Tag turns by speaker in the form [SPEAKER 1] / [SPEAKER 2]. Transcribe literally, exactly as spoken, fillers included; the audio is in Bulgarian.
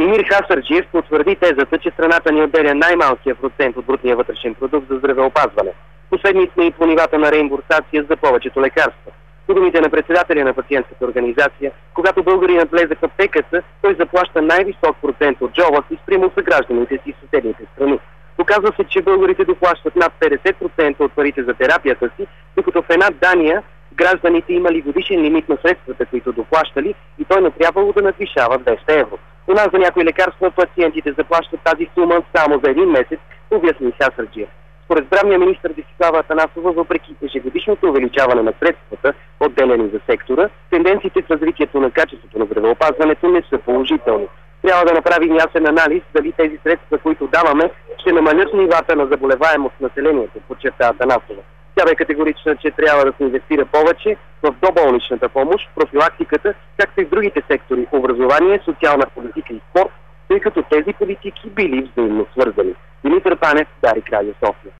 [SPEAKER 1] Станимир Хасарджиев потвърди тезата, че страната ни отделя най-малкия процент от брутния вътрешен продукт за здравеопазване. Последни сме и по нивата на реимбурсация за повечето лекарства. По думите на председателя на пациентската организация, когато българинът влезе в аптеката, той заплаща най-висок процент от джоба си спрямо съгражданите си в съседните страни. Доказва се, че българите доплащат над петдесет процента от парите за терапията си, докато в една Дания гражданите имали годишен лимит на средствата, които доплащали, и той не трябвало да надвишава двеста евро. У нас за някои лекарства пациентите заплащат тази сума само за един месец, обясни Хасарджиев. Според здравния министър Десислава Атанасова, въпреки ежегодишното увеличаване на средствата, отделени за сектора, тенденциите в развитието на качеството на здравеопазването не са положителни. Трябва да направим ясен анализ дали тези средства, които даваме, ще намалят нивата на заболеваемост в населението, подчерта Атанасова. Тя бе категорична, че трябва да се инвестира повече в доболничната помощ, профилактиката, както и в другите сектори – образование, социална политика и спорт, тъй като тези политики били взаимно свързани. Димитър Панев, Дарик, Радио София.